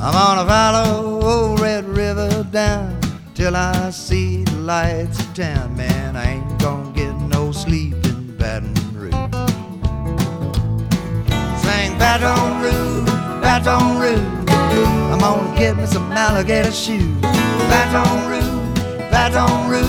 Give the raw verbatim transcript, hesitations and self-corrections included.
I'm gonna follow old Red River down till I see the lights of town. Man, I ain't gonna get no sleep in Baton Rouge. Sing Baton Rouge, Baton Rouge, I'm gonna get me some alligator shoes. Baton Rouge, Baton Rouge,